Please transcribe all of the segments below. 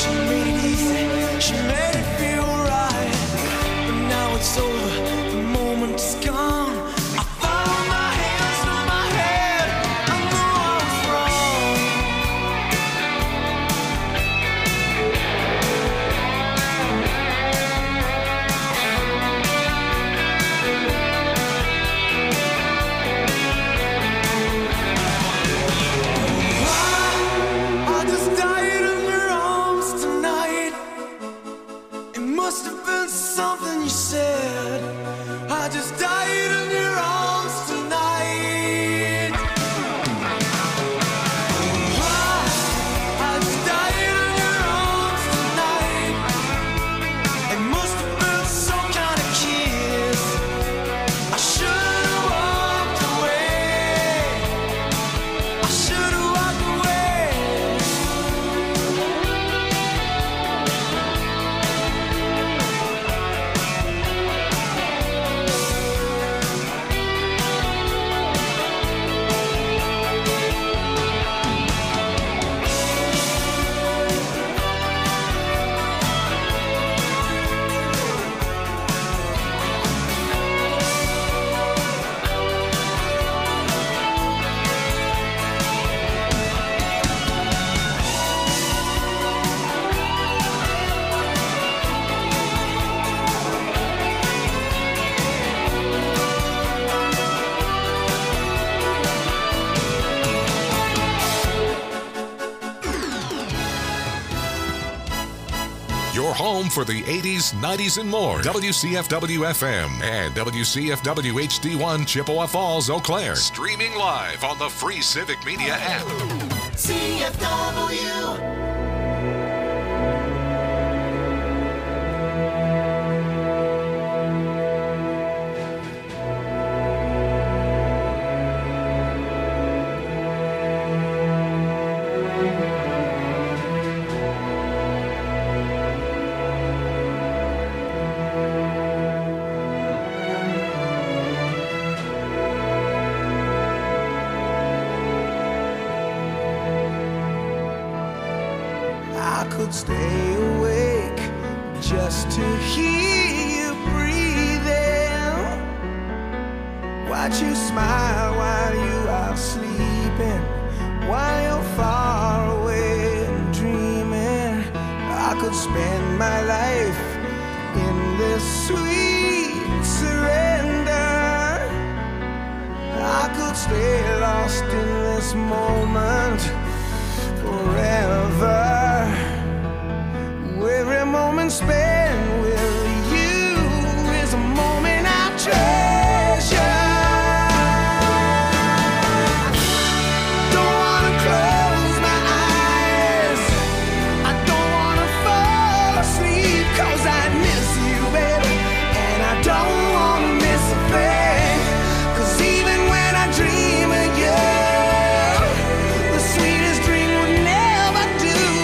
She made it easy, she made it feel right. But now it's over, the moment is gone. I found my hands on my head, I knew I was wrong. I just died in your arms tonight. It must have been something you said. I just died in your arms tonight. I just died in your arms tonight. It must have been some kind of kiss. I should have walked away. I should have walked away. Your home for the 80s, 90s, and more. WCFW FM and WCFW HD1 Chippewa Falls, Eau Claire. Streaming live on the free Civic Media app. CFW. I could stay awake just to hear you breathing. Watch you smile while you are sleeping, while you're far away and dreaming. I could spend my life in this sweet surrender. I could stay lost in this moment forever. Every moment spent with you is a moment I treasure. Don't wanna close my eyes, I don't wanna fall asleep, 'cause I miss you, baby, and I don't wanna miss a thing. 'Cause even when I dream of you, the sweetest dream would never do.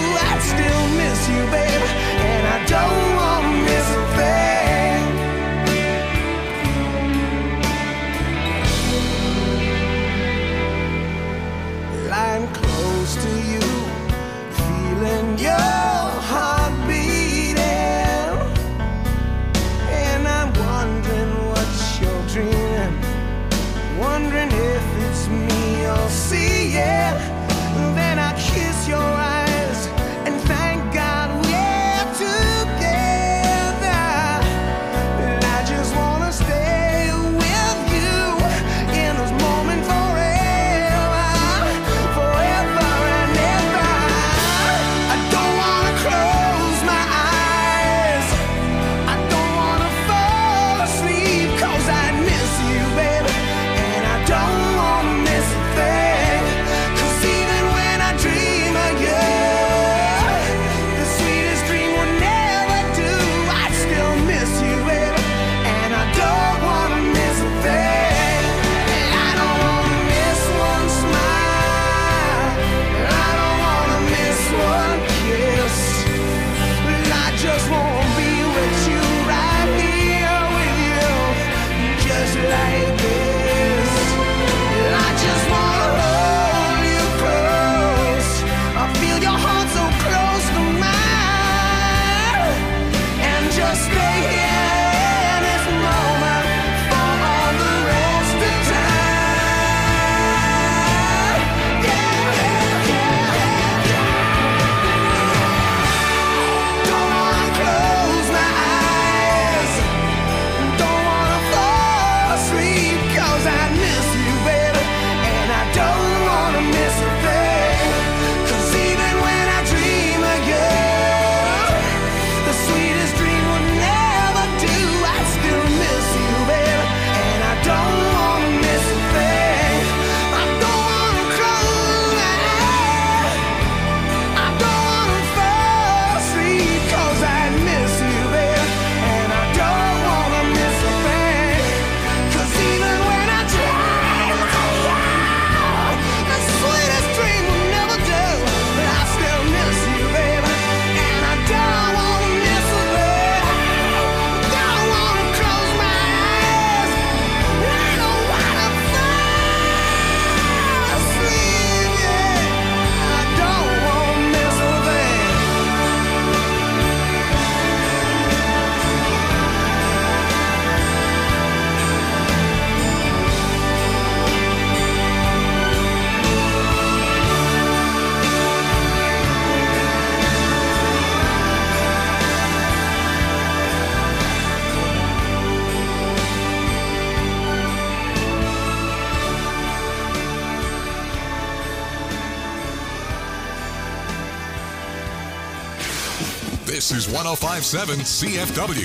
This is 105.7 CFW.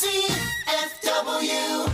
CFW.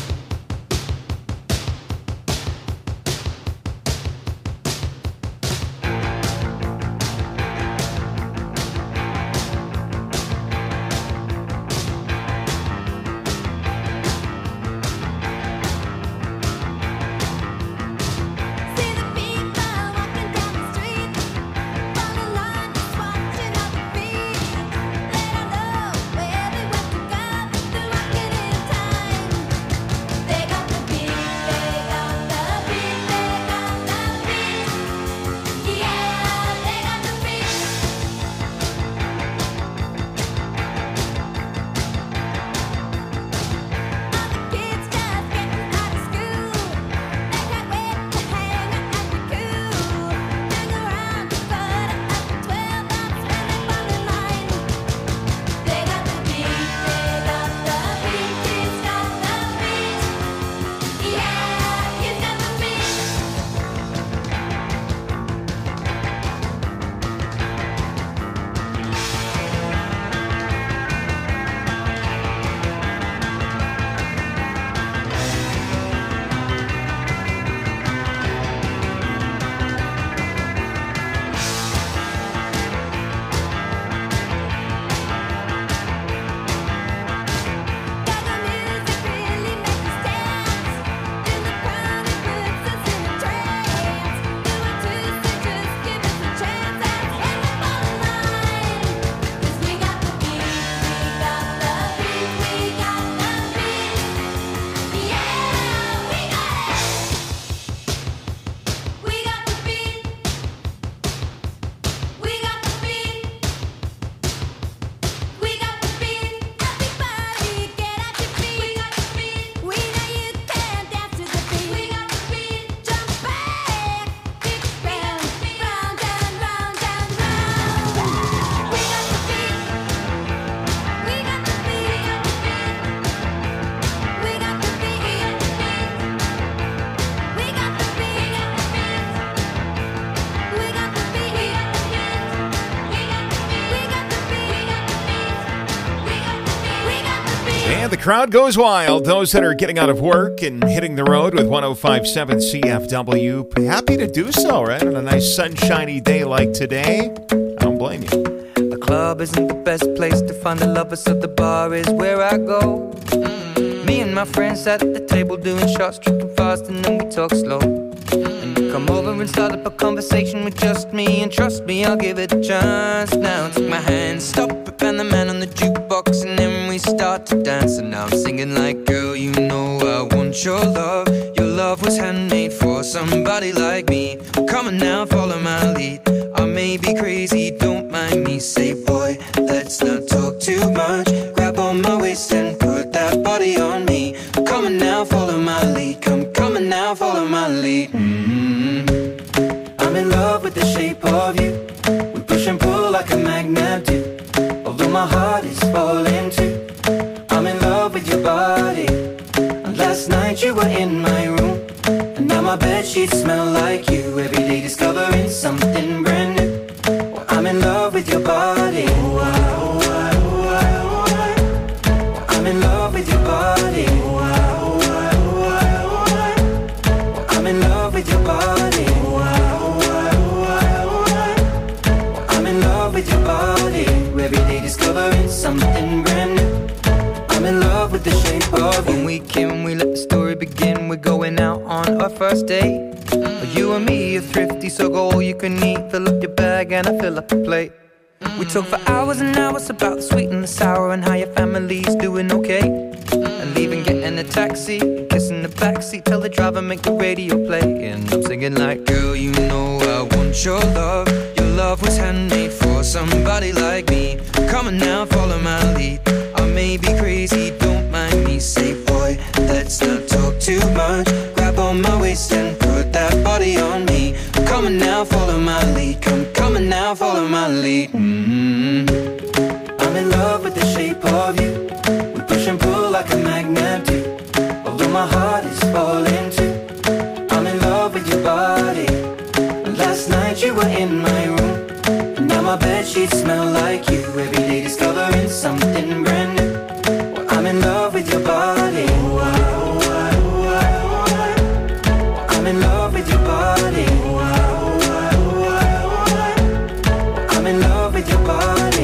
And the crowd goes wild. Those that are getting out of work and hitting the road with 105.7 CFW, happy to do so, right? On a nice sunshiny day like today. I don't blame you. The club isn't the best place to find the lovers, so the bar is where I go. Me and my friends at the table doing shots, tripping fast, and then we talk slow. And you come over and start up a conversation with just me, and trust me, I'll give it a chance. Now take my hand, stop it, and the man on the jukebox, and then we start to dance. And now I'm singing like, girl, you know I want your love. Your love was handmade for somebody like me. Come on now, follow my lead. I may be crazy, don't mind me. Say, boy, let's not talk too much. Grab on my waist and put that body on me. Come on now, follow my lead. Come on now, follow my lead. I'm in love with the shape of you. We push and pull like a magnet do. Although my heart is falling too. I'm in love with your body. And last night you were in my room, and now my bedsheets smell like you. Every day discovering something brand new. Well, I'm in love with your body. I'm in love with your body. I'm in love with your body. I'm in love with your body. Every day discovering something brand new. I'm in love with the shape of you. When we came, we let the story begin. We're going out on our first date. You and me are thrifty, so go all you can eat. Fill up your bag and I fill up the plate. We talk for hours and hours about the sweet and the sour, and how your family's doing okay. And leaving, getting a taxi, kissing the backseat, tell the driver make the radio play. And I'm singing like, girl, you know I want your love. Your love was handmade for somebody like me. Come on now, follow my lead. I may be crazy, don't mind me. Say, boy, let's not talk too much. Grab on my waist and put that body on me. Come on now, follow my lead. Come on now, follow my lead. I'm in love with the shape of you. We push and pull like a magnet do. Although my heart is falling too. I'm in love with your body. And last night you were in my room, and now my bedsheets smell like you. Every day discover something brand new. Well, I'm in love with your body. I'm in love with your body. I'm in love with your body.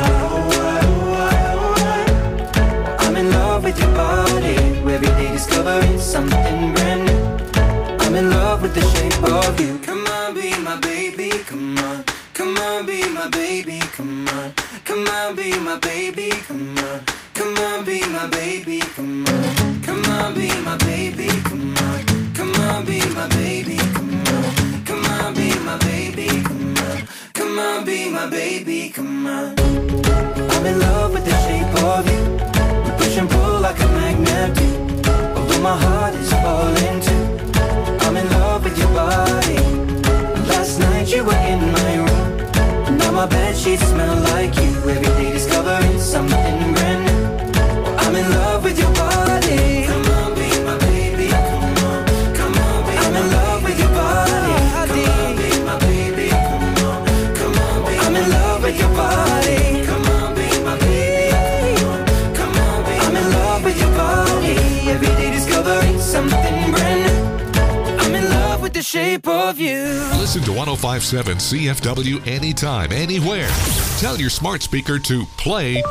I'm in love with your body. Every day discovering something brand new. I'm in love with the shape of you. Come on, be my baby, come on. Come on, be my baby, come on. Come on, be my baby, come on. Come on, be my baby, come on. Come on, be my baby, come on. Come on, be my baby, come on. Come on, be my baby, come on. Come on, be my baby, come on. I'm in love with the shape of you. We push and pull like a magnet do. Although my heart is falling too. I'm in love with your body. Last night you were in my room. Now my bedsheets smell like you. Every day discovering something brand new. I'm in love with your body. Come on, be my baby. Come on, come on, be I'm in love with your body. Come on, be my baby. Come on, come on, be I'm in love with your body. Come on, be my baby. Come on, come on, be I'm in love with your body. Every day discovering something brand new. I'm in love with the shape of you. Listen to 1057 CFW anytime, anywhere. Tell your smart speaker to play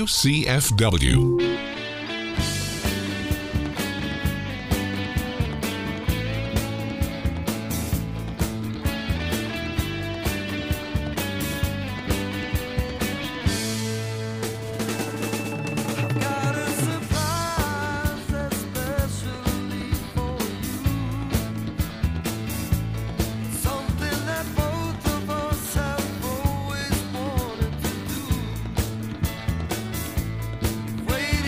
WCFW. Waiting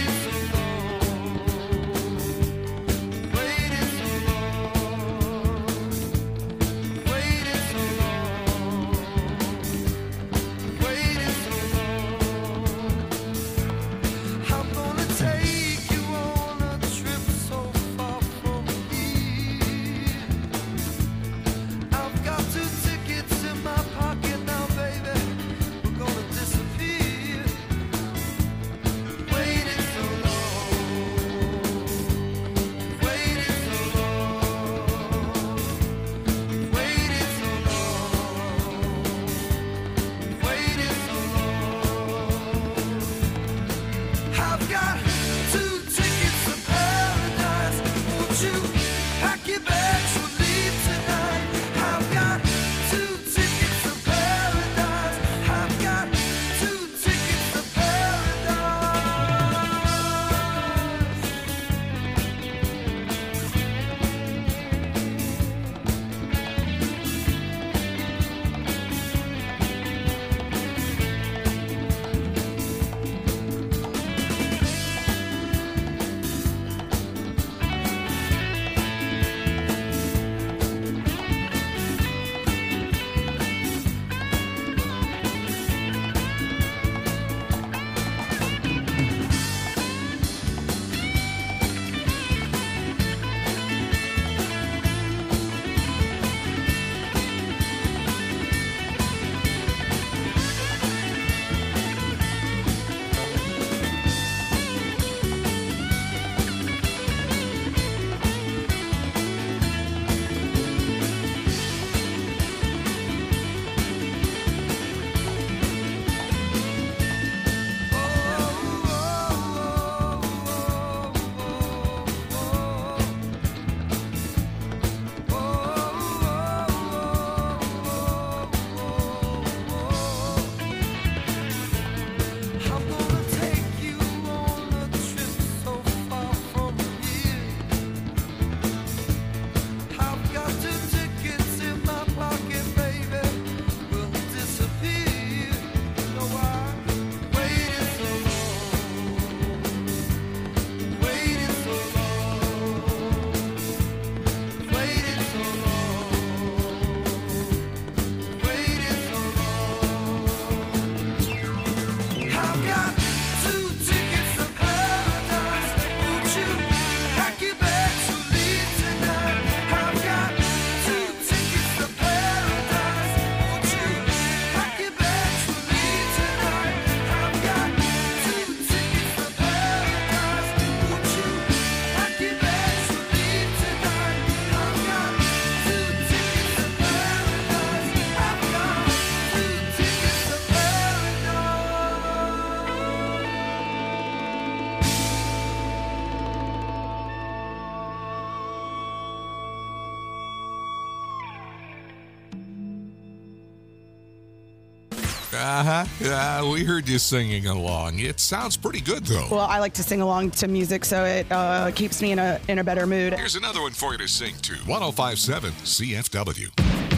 We heard you singing along. It sounds pretty good, though. Well, I like to sing along to music, so it keeps me in a better mood. Here's another one for you to sing to. 105.7 CFW.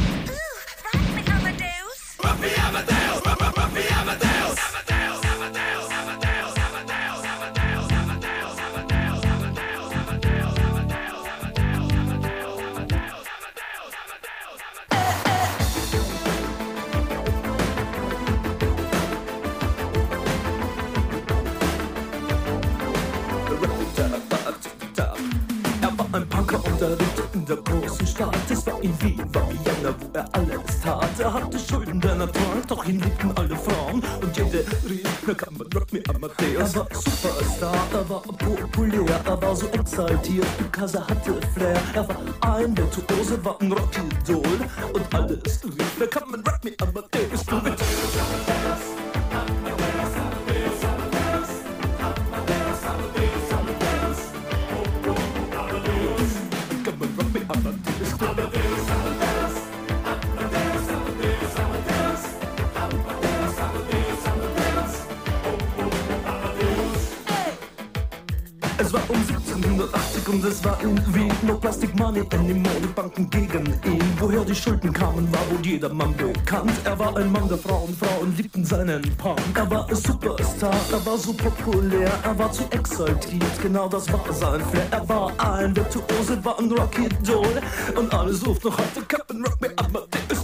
Ein Punker und er lebte in der großen Stadt. Es war in Wien, war Vienna, wo er alles tat. Er hatte Schulden, denn er trank, doch ihn liebten alle Frauen. Und jede rief, na kann man Rock Me Amadeus. Er war Superstar, er war populär, er war so exaltiert, because er hatte Flair. Er war ein Virtuose, war ein Rockidol. Und alles rief, na kann man Rock Me Amadeus. Du bitte. Es war um 1780 und es war in Wien. No Plastic Money anymore, die Banken gegen ihn. Woher die Schulden kamen, war wohl jedermann bekannt. Er war ein Mann der Frauen, Frauen liebten seinen Punk. Er war ein Superstar, er war so populär, er war zu exaltiert, genau das war sein Flair. Er war ein Virtuose, war ein Rockidol. Und alles ruft noch heute, Captain Rock Me Amadeus.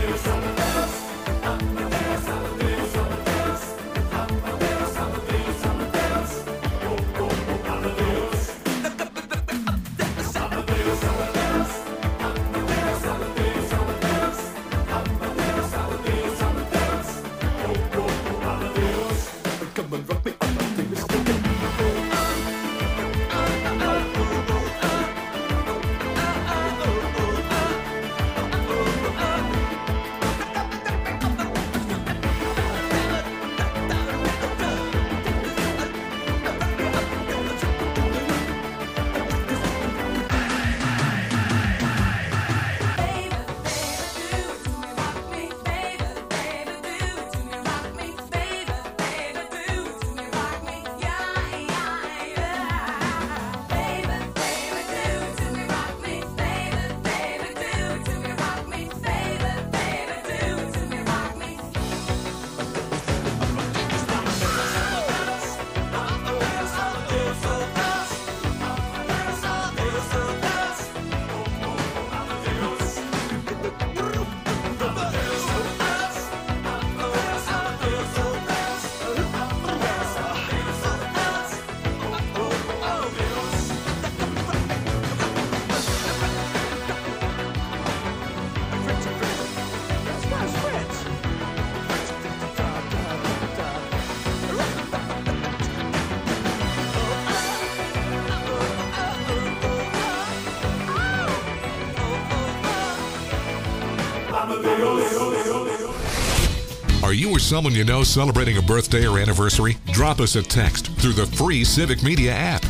Are you or someone you know celebrating a birthday or anniversary? Drop us a text through the free Civic Media app.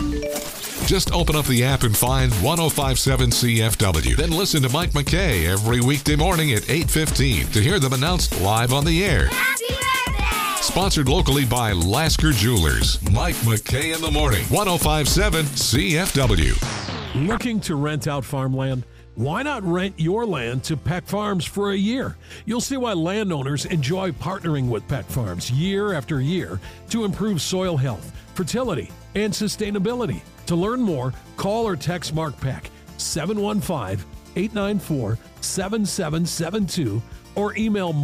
Just open up the app and find 105.7 CFW. Then listen to Mike McKay every weekday morning at 8:15 to hear them announced live on the air. Happy birthday! Sponsored locally by Lasker Jewelers. Mike McKay in the morning. 105.7 CFW. Looking to rent out farmland? Why not rent your land to Peck Farms for a year? You'll see why landowners enjoy partnering with Peck Farms year after year to improve soil health, fertility, and sustainability. To learn more, call or text Mark Peck 715-894-7772 or email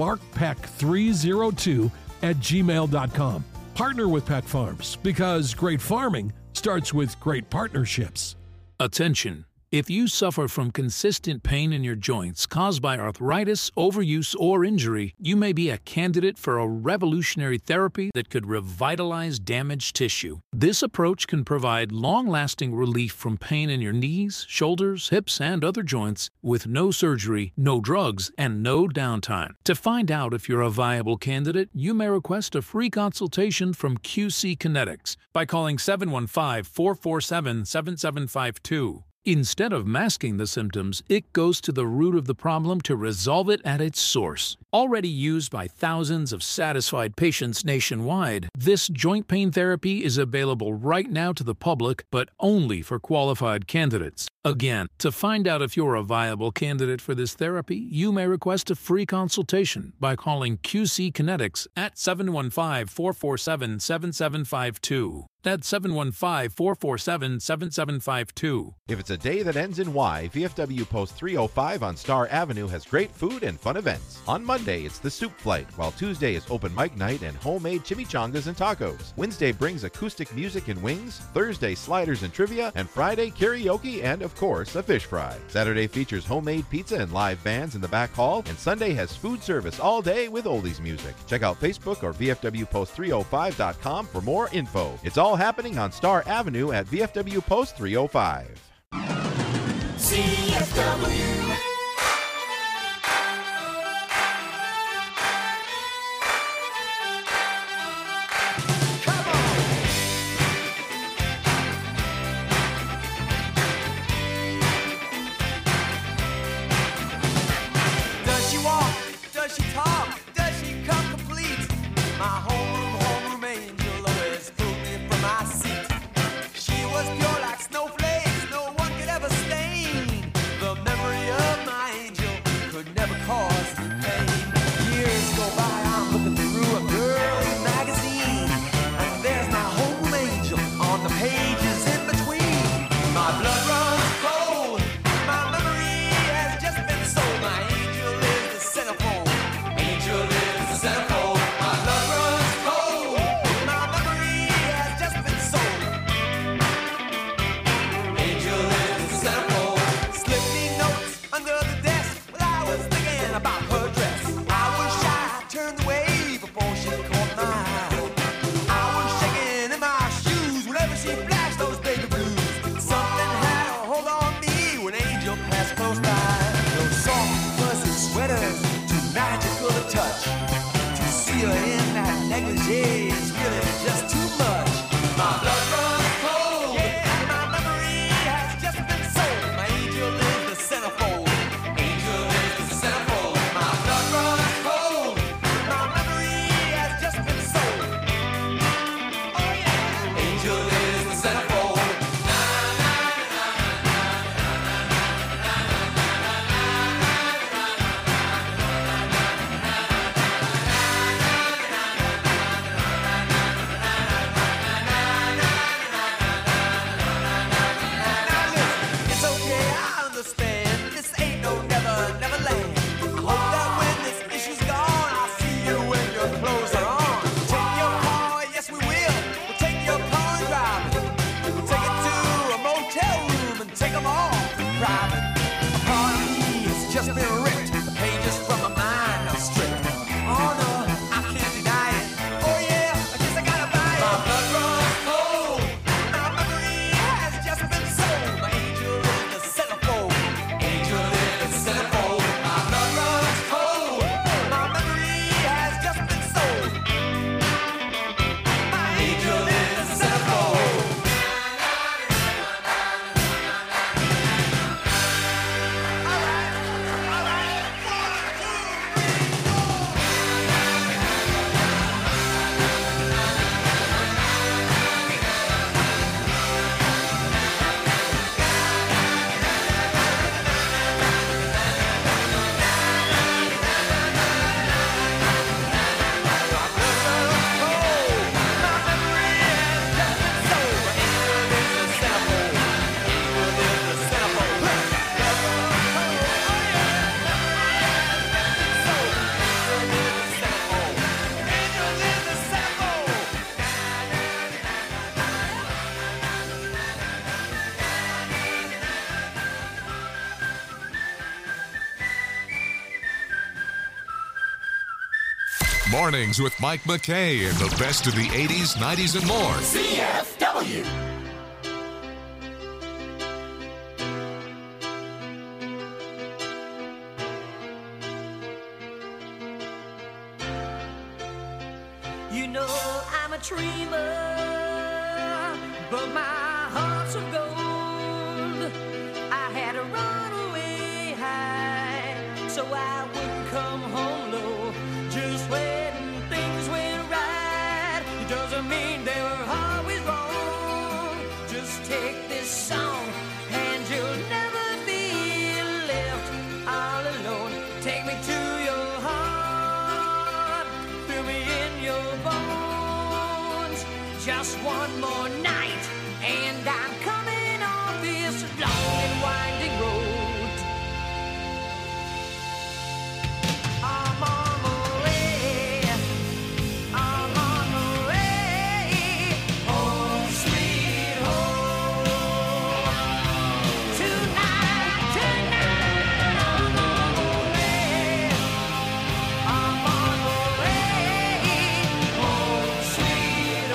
markpeck302@gmail.com. Partner with Peck Farms because great farming starts with great partnerships. Attention! If you suffer from consistent pain in your joints caused by arthritis, overuse, or injury, you may be a candidate for a revolutionary therapy that could revitalize damaged tissue. This approach can provide long-lasting relief from pain in your knees, shoulders, hips, and other joints with no surgery, no drugs, and no downtime. To find out if you're a viable candidate, you may request a free consultation from QC Kinetics by calling 715-447-7752. Instead of masking the symptoms, it goes to the root of the problem to resolve it at its source. Already used by thousands of satisfied patients nationwide, this joint pain therapy is available right now to the public, but only for qualified candidates. Again, to find out if you're a viable candidate for this therapy, you may request a free consultation by calling QC Kinetics at 715-447-7752. That's 715-447-7752. If it's a day that ends in Y, VFW Post 305 on Star Avenue has great food and fun events. On Monday, it's the Soup Flight, while Tuesday is open mic night and homemade chimichangas and tacos. Wednesday brings acoustic music and wings, Thursday sliders and trivia, and Friday karaoke and, of course, a fish fry. Saturday features homemade pizza and live bands in the back hall, and Sunday has food service all day with oldies music. Check out Facebook or VFWPost305.com for more info. It's all happening on Star Avenue at VFW Post 305. CFW. Does she walk? Does she talk? Does she come complete? My homeroom angel always pulled me from my seat. She was pure like snowflakes, no one could ever stain. The memory of my angel could never cause me pain. Years go by, I'm looking through a girly magazine, and there's my home angel on the pages in between. My blood runs cold, my memory has just been sold. My angel is the centerfold, angel is the centerfold. My blood runs cold, my memory has just been sold. Angel is the centerfold. Slip me notes under the desk while I was thinking about her dress. I was shy, turned away before she caught my eye. I was shaking in my shoes whenever she flashed those baby blues. Something had a hold on me when Angel passed close by. Those soft, fuzzy sweaters, too magical to touch. To see her in that negligee is really just too much. My blood runs cold, yeah, my memory has just been sold. My angel is the centerfold, angel is the centerfold. My blood runs cold, my memory has just been sold. Oh yeah, angel is the centerfold. It's okay, I understand. This ain't no never, never land. I hope that when this issue's gone, I'll see you when your clothes are on. Take your car, yes we will. We'll take your car and drive it. We'll take it to a motel room and take them all private. A part of me has just been ripped. The pages from my mind are stripped. Oh no, I can't deny it. Oh yeah, I guess I gotta buy it. My blood runs cold. My memory has just been sold. My angel is the centerfold. Angel is the centerfold. My blood runs cold. My memory has just been sold. My angel is the centerfold. All right. 1, 2, 3, 4. Mornings with Mike McKay and the best of the 80s, 90s, and more. CFW. You know I'm a dreamer, but my heart's of gold. doesn't mean they were always wrong. Just take this song and you'll never be left all alone. Take me to your heart, feel me in your bones. Just one more night and I'm coming off this long and winding road. I'm on my way, I'm on my way, home sweet home. Tonight, I'm on my way, I'm on my way, home sweet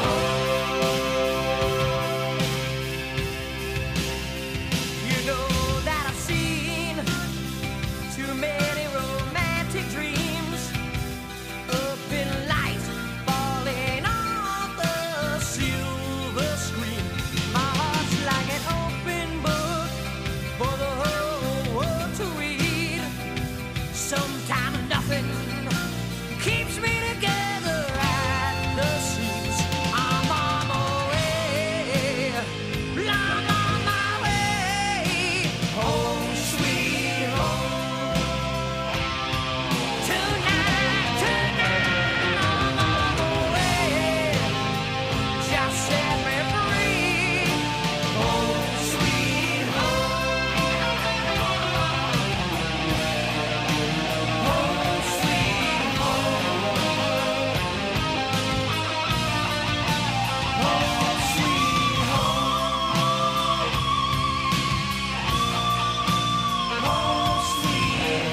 home. You know that I've seen too many romantic dreams up in lights falling off the silver screen. My heart's like an open book for the whole world to read. Sometimes nothing keeps me together at the seams. I'm on my way, I'm on my way, home sweet home. Tonight, I'm on my way. Just set me free, home sweet home. Home sweet home. Home sweet home. Home sweet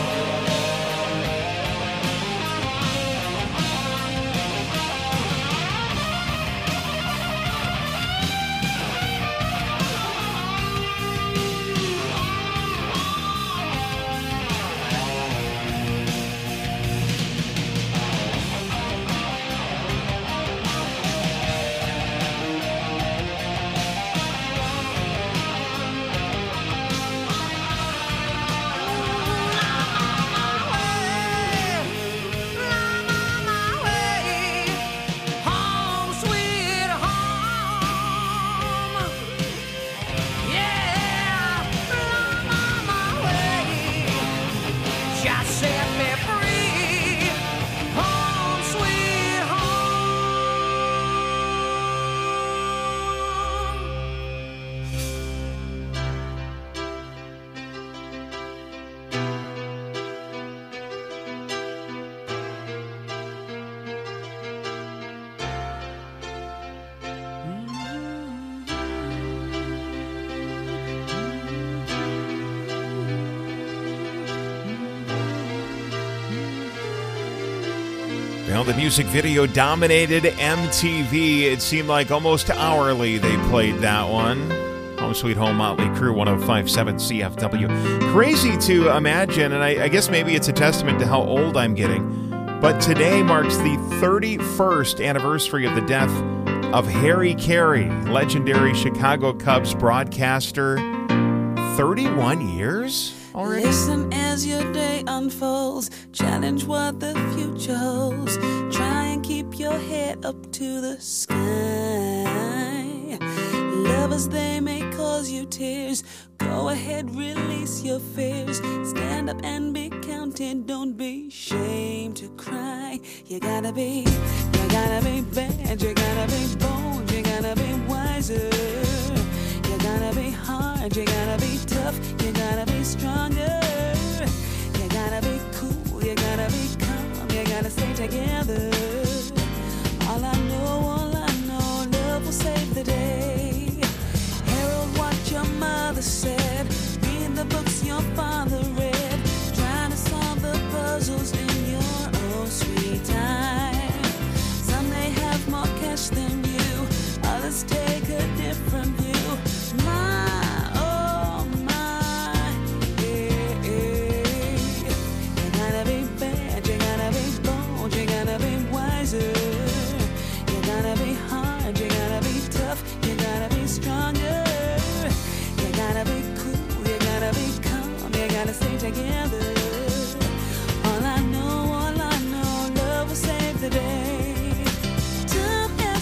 Well, the music video dominated MTV. It seemed like almost hourly they played that one. Home Sweet Home, Motley Crue, 105.7 CFW. Crazy to imagine, and I guess maybe it's a testament to how old I'm getting, but today marks the 31st anniversary of the death of Harry Carey, legendary Chicago Cubs broadcaster. 31 years already? Listen as your day unfolds, challenge what the future holds, try and keep your head up to the sky. Lovers, they may cause you tears, go ahead, release your fears, stand up and be counted, don't be ashamed to cry. You gotta be bad, you gotta be bold, you gotta be wiser. You gotta be hard, you gotta be tough, you gotta be stronger. You gotta be cool, you gotta be calm, you gotta stay together. All I know, love will save the day. Herald what your mother said, read the books your father read, trying to solve the puzzles in your own sweet time. Some may have more cash than you, others take a different view. My, oh my, yeah, yeah. You gotta be bad, you gotta be bold, you gotta be wiser. You gotta be hard, you gotta be tough, you gotta be stronger. You gotta be cool, you gotta be calm, you gotta stay together. All I know, love will save the day. Tough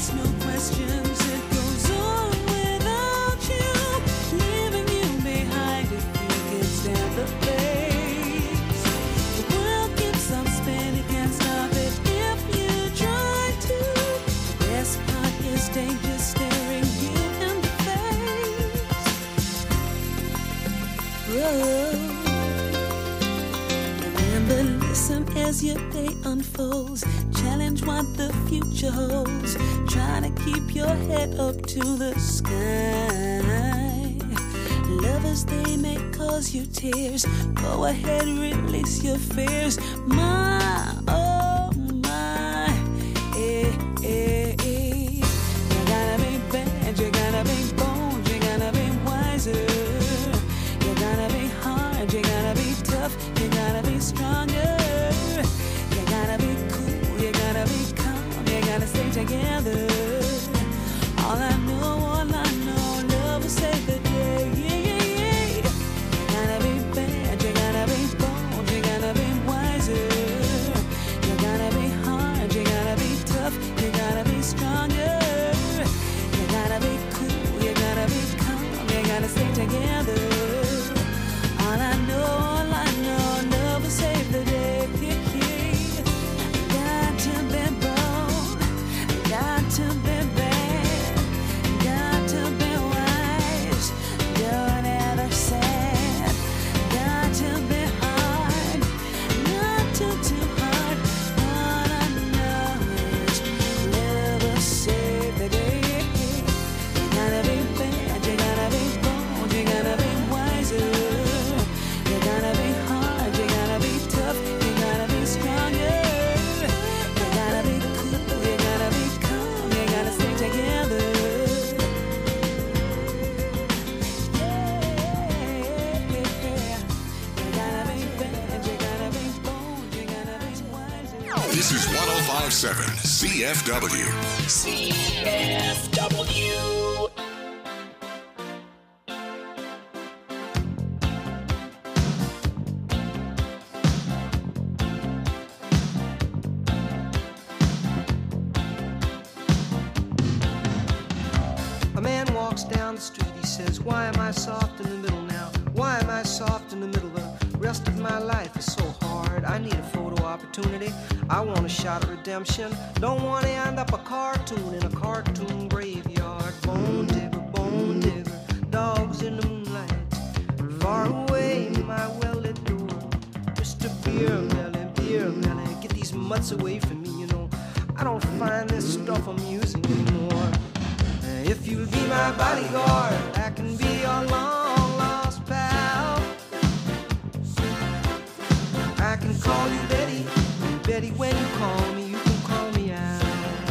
as your day unfolds. Challenge what the future holds. Try to keep your head up to the sky. Lovers, they may cause you tears. Go ahead, release your fears. My, oh my, eh, eh, eh. You gotta be bad, you gotta be bold, you gotta be wiser. You gotta be hard, you gotta be tough, you gotta be stronger. You gotta be cool, you gotta be calm, you gotta stay together. All I know, love will save the day. Yeah, yeah, yeah. You gotta be bad, you gotta be bold, you gotta be wiser. You gotta be hard, you gotta be tough, you gotta be stronger. You gotta be cool, you gotta be calm, you gotta stay together. All I know, love will save the day. Got to be bold, got to be bad, got to be wise, don't ever sad. Got to be hard, not too hard. All I know is love will save the day. You gotta be bad, you gotta be bold, you gotta be wiser. You gotta be hard, you gotta be tough, you gotta be stronger. You gotta be cool, you gotta be calm, you gotta stay together. This is 1057 CFW. CFW. A man walks down the street, he says, why am I soft in the middle now? Why am I soft in the middle? The rest of my life is so hard. I need a photo opportunity. I want a shot at redemption. Don't want to end up a cartoon in a cartoon graveyard. Bone digger, dogs in the moonlight. Far away, my well-lit door. Mr. Beer Melly, get these mutts away from me, you know. I don't find this stuff amusing anymore. If you'll be my bodyguard, I can be your long-lost pal. I can call you Betty, and Betty, when you call me, you can call me out.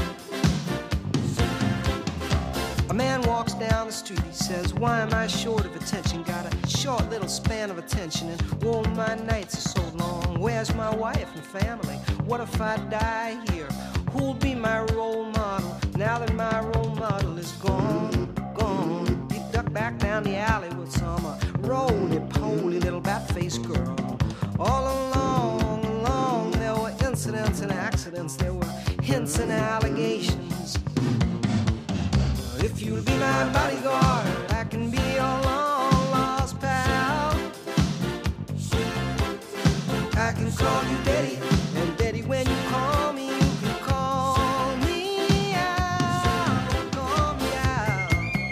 A man walks down the street, he says, why am I short of attention? Got a short little span of attention, and whoa, my nights are so long. Where's my wife and family? What if I die here? Who'll be my role model now that my role model is gone? He ducked back down the alley with some roly-poly little bat-faced girl. All along, there were incidents and accidents, there were hints and allegations. If you'll be my bodyguard, I can be your long-lost pal. I can call you Daddy, and Daddy, when you call me, you can call me out, call me out.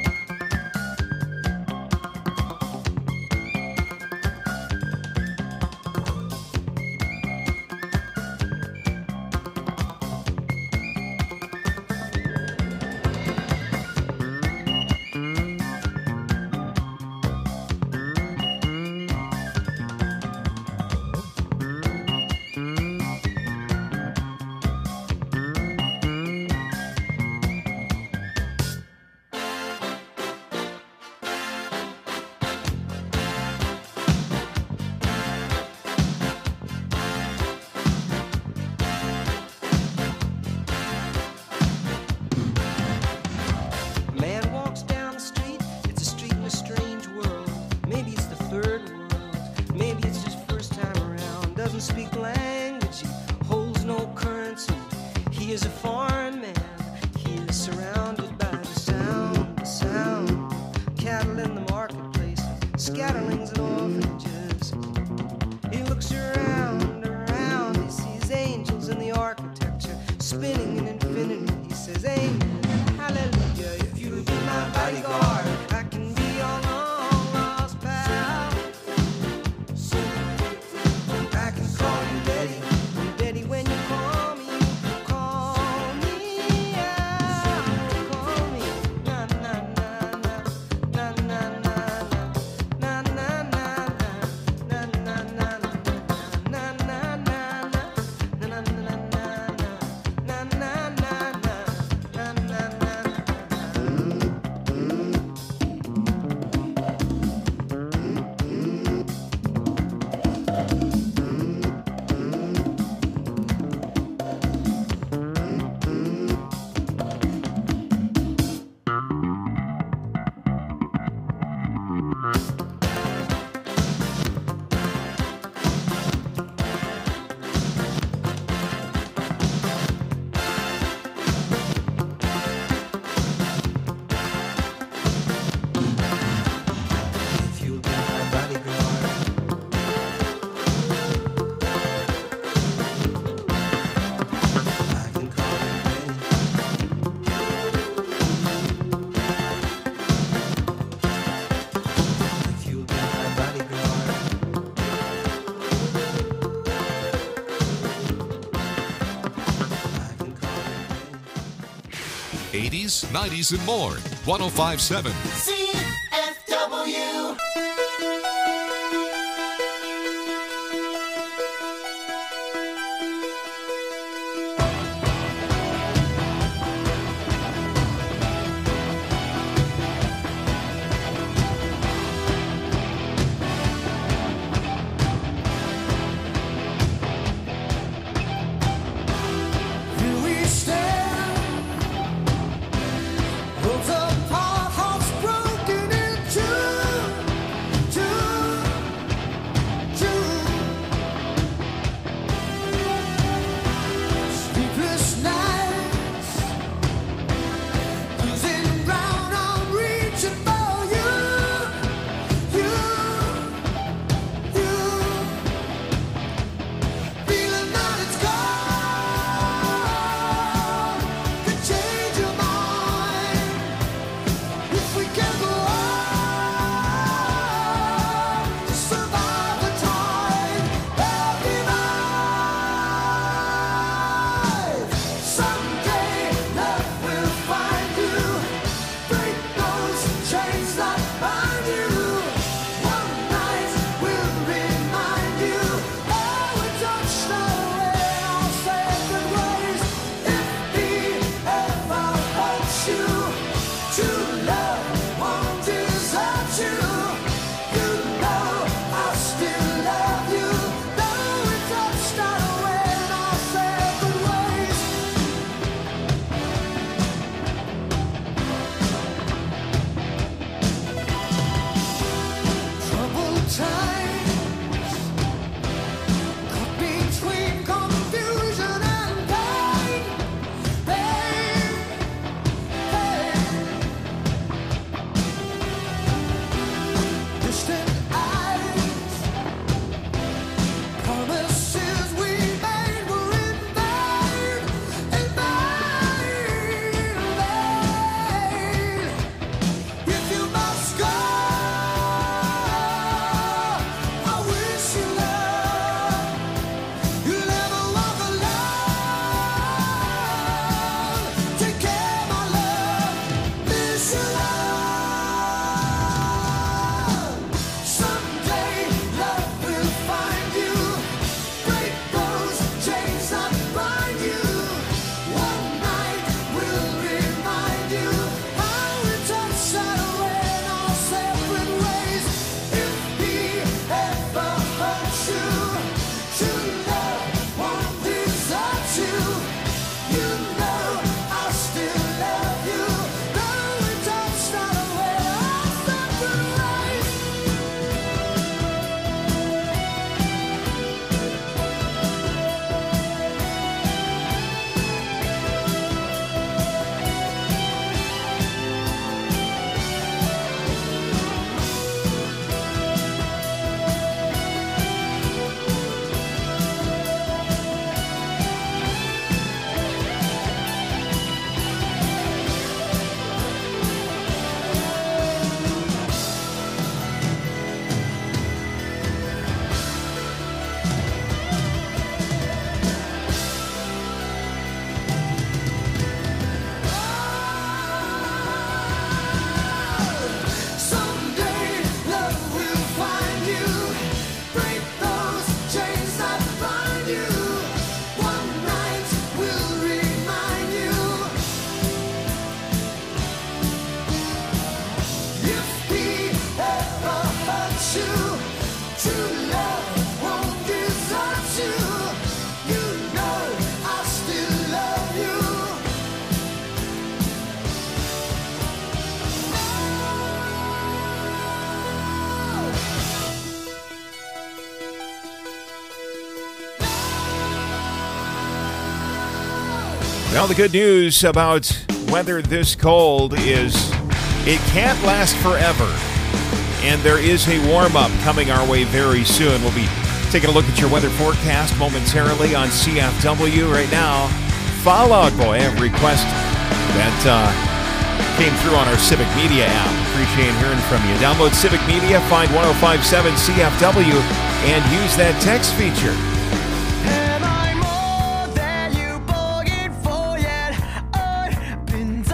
Scatterlings and orphanages. He looks around, he sees angels in the architecture, spinning in infinity. He says, amen, hallelujah. If you'll be my bodyguard, I can be your long lost pal. I can call you Betty, and 80s, 90s, and more. 105.7 CFW. Here we stand, worlds apart, hearts broken in two. Sleepless nights, losing ground, I'm reaching for you. Feeling that it's gone, could change your mind if we can go on to survive the time. Every night, someday love will find you. Break those chains that bind you. One night will remind you. Oh, we touched away our sacred ways. If he ever hurts you, true love won't desert you. You know I still love you. Though we touched away our sacred ways. Troubled times, caught between confusion and pain. Distant eyes, promises we made were in vain, If you must go, I wish you love. You'll never walk alone. Take care, my love. Miss you, love. Someday love will find you. Break those chains that bind you. One night will remind you how we touched away in our separate ways. If he ever hurts you, true love won't desert you. You know I still love you. Though we touched away our separate ways. Someday love will find you. Break those chains that bind you. One night will remind you. If he ever hurts you, true love won't desert you. You know I still love you. Well, the good news about weather this cold is it can't last forever. And there is a warm-up coming our way very soon. We'll be taking a look at your weather forecast momentarily on CFW. Right now, Fall Out Boy, a request that came through on our Civic Media app. Appreciate hearing from you. Download Civic Media, find 105.7 CFW, and use that text feature. Am I more than you bargained for yet? I've been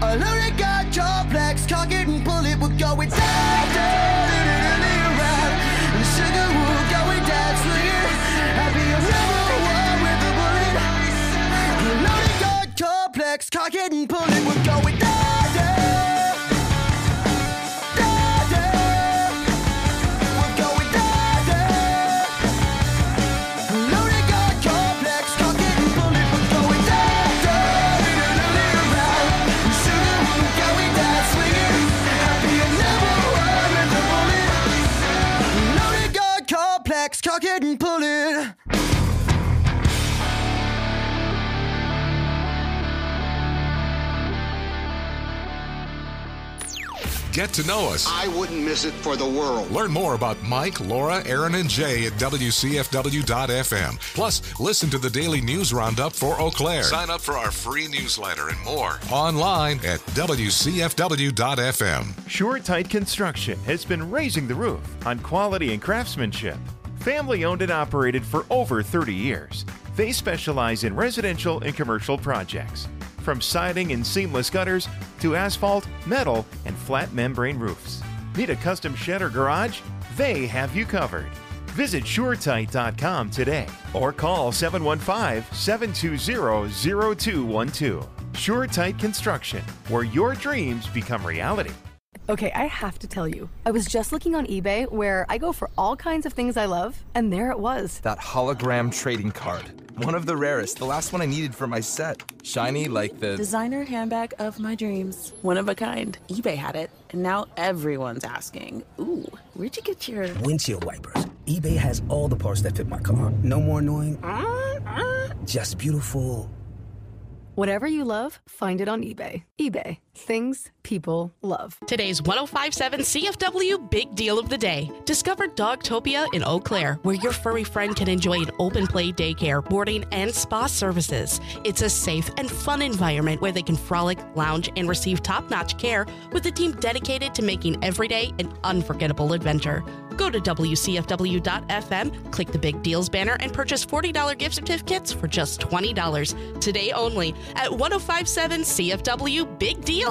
A loaded gun complex, cock it and pull it, we're going down, down, around. And sugar, we're going down, swinging. I'll be a rebel war with a bullet. A loaded gun complex, cock it and pull it, we're going down, down. Down, down. We're going down, down. A loaded gun complex, cock it and pull it, we're going down, down, around. And sugar, we're going down, swinging. I'll be a rebel war with a bullet. Loaded gun complex, cock it and pull it. Get to know us. I wouldn't miss it for the world. Learn more about Mike, Laura, Aaron, and Jay at WCFW.FM. Plus, listen to the daily news roundup for Eau Claire. Sign up for our free newsletter and more online at WCFW.FM. SureTight Construction has been raising the roof on quality and craftsmanship. Family owned and operated for over 30 years. They specialize in residential and commercial projects. From siding and seamless gutters to asphalt, metal, and flat membrane roofs. Need a custom shed or garage? They have you covered. Visit SureTight.com today or call 715-720-0212. SureTight Construction, where your dreams become reality. Okay, I have to tell you, I was just looking on eBay where I go for all kinds of things I love, and there it was. That hologram trading card. One of the rarest, the last one I needed for my set. Shiny like the designer handbag of my dreams. One of a kind. eBay had it, and now everyone's asking, ooh, where'd you get your windshield wipers? eBay has all the parts that fit my car. No more annoying, just beautiful. Whatever you love, find it on eBay. eBay. Things people love. Today's 105.7 CFW Big Deal of the Day. Discover Dogtopia in Eau Claire, where your furry friend can enjoy an open play daycare, boarding, and spa services. It's a safe and fun environment where they can frolic, lounge, and receive top-notch care with a team dedicated to making every day an unforgettable adventure. Go to WCFW.FM, click the Big Deals banner, and purchase $40 gift certificates for just $20. Today only at 105.7 CFW Big Deals.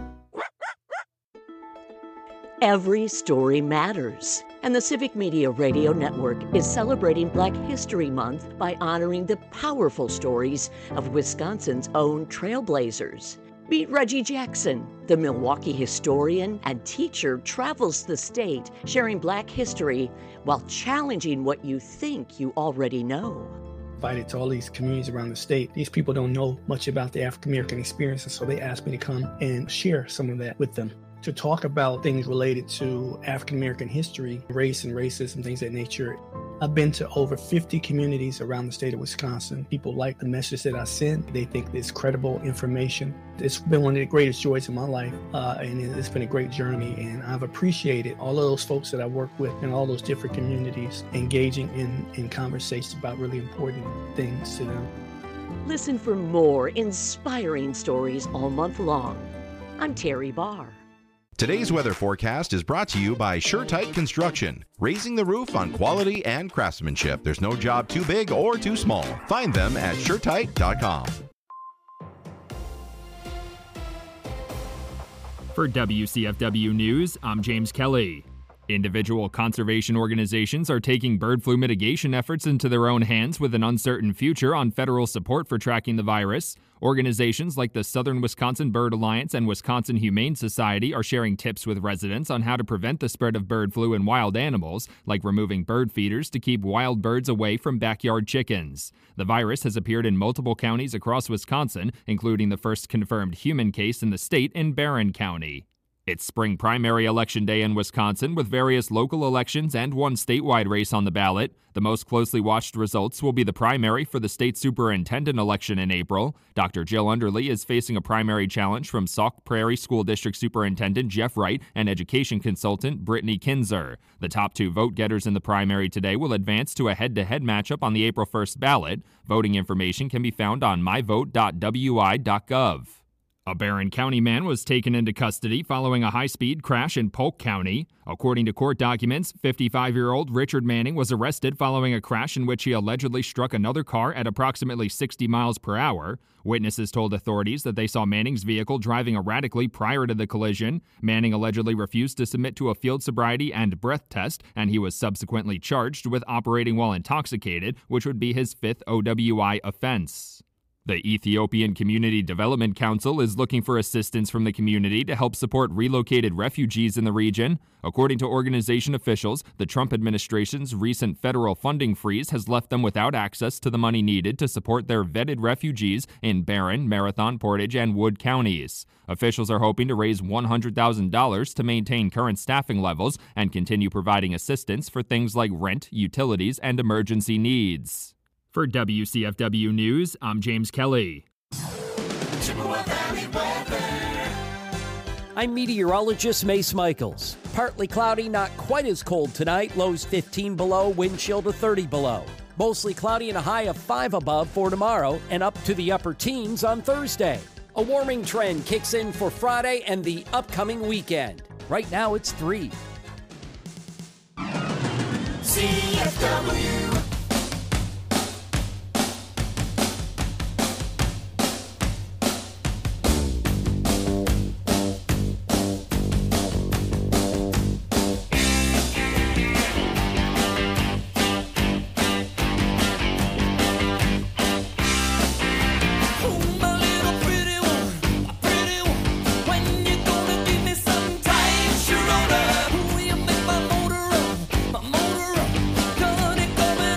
Every story matters, and the Civic Media Radio Network is celebrating Black History Month by honoring the powerful stories of Wisconsin's own trailblazers. Meet Reggie Jackson, the Milwaukee historian and teacher, travels the state sharing Black history while challenging what you think you already know. Invited to all these communities around the state. These people don't know much about the African American experience, and so they asked me to come and share some of that with them. To talk about things related to African American history, race and racism, things of that nature. I've been to over 50 communities around the state of Wisconsin. People like the message that I send. They think it's credible information. It's been one of the greatest joys of my life, and it's been a great journey. And I've appreciated all of those folks that I work with in all those different communities, engaging in conversations about really important things to them. Listen for more inspiring stories all month long. I'm Terry Barr. Today's weather forecast is brought to you by SureTight Construction, raising the roof on quality and craftsmanship. There's no job too big or too small. Find them at SureTight.com. For WCFW News, I'm James Kelly. Individual conservation organizations are taking bird flu mitigation efforts into their own hands with an uncertain future on federal support for tracking the virus. Organizations like the Southern Wisconsin Bird Alliance and Wisconsin Humane Society are sharing tips with residents on how to prevent the spread of bird flu in wild animals, like removing bird feeders to keep wild birds away from backyard chickens. The virus has appeared in multiple counties across Wisconsin, including the first confirmed human case in the state in Barron County. It's spring primary election day in Wisconsin with various local elections and one statewide race on the ballot. The most closely watched results will be the primary for the state superintendent election in April. Dr. Jill Underly is facing a primary challenge from Sauk Prairie School District Superintendent Jeff Wright and education consultant Brittany Kinzer. The top two vote getters in the primary today will advance to a head-to-head matchup on the April 1st ballot. Voting information can be found on myvote.wi.gov. A Barron County man was taken into custody following a high-speed crash in Polk County. According to court documents, 55-year-old Richard Manning was arrested following a crash in which he allegedly struck another car at approximately 60 miles per hour. Witnesses told authorities that they saw Manning's vehicle driving erratically prior to the collision. Manning allegedly refused to submit to a field sobriety and breath test, and he was subsequently charged with operating while intoxicated, which would be his 5th OWI offense. The Ethiopian Community Development Council is looking for assistance from the community to help support relocated refugees in the region. According to organization officials, the Trump administration's recent federal funding freeze has left them without access to the money needed to support their vetted refugees in Barron, Marathon, Portage, and Wood counties. Officials are hoping to raise $100,000 to maintain current staffing levels and continue providing assistance for things like rent, utilities, and emergency needs. For WCFW News, I'm James Kelly. I'm meteorologist Mace Michaels. Partly cloudy, not quite as cold tonight. Lows 15 below, wind chill to 30 below. Mostly cloudy and a high of 5 above for tomorrow and up to the upper teens on Thursday. A warming trend kicks in for Friday and the upcoming weekend. Right now it's 3. CFW. Gonna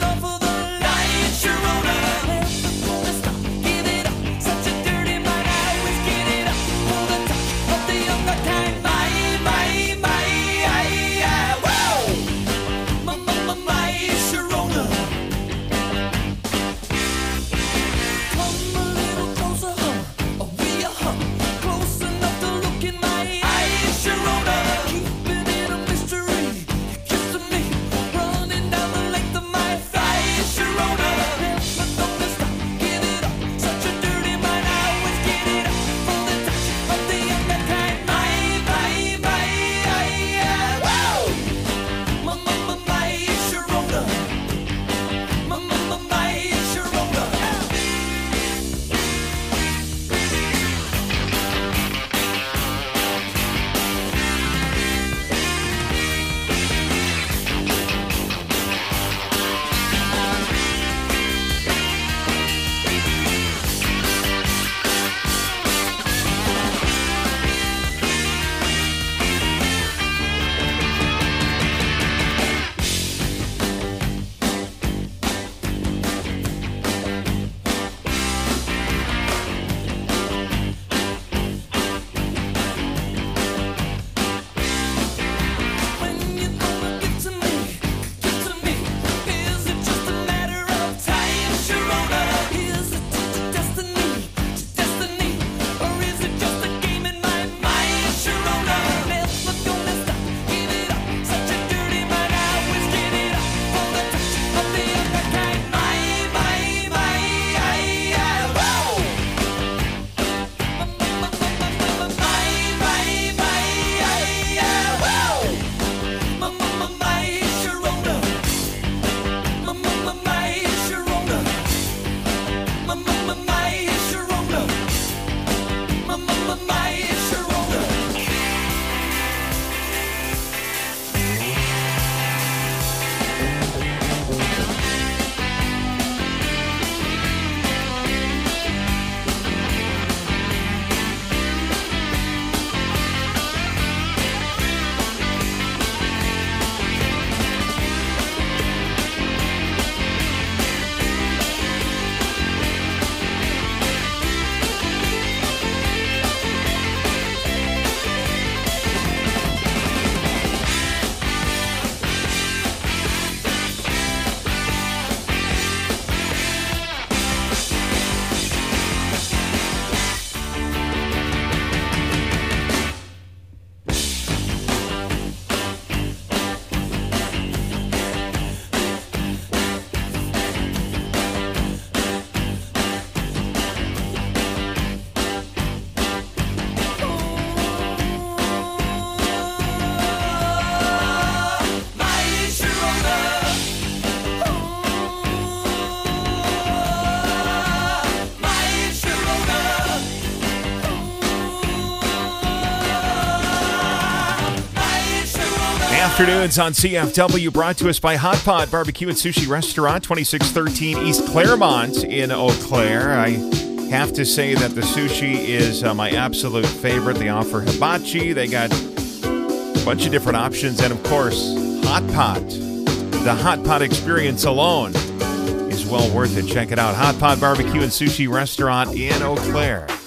Afternoons on CFW, brought to us by Hot Pot Barbecue and Sushi Restaurant, 2613 East Claremont in Eau Claire. I have to say that the sushi is my absolute favorite. They offer hibachi. They got a bunch of different options. And, of course, Hot Pot. The Hot Pot experience alone is well worth it. Check it out. Hot Pot Barbecue and Sushi Restaurant in Eau Claire.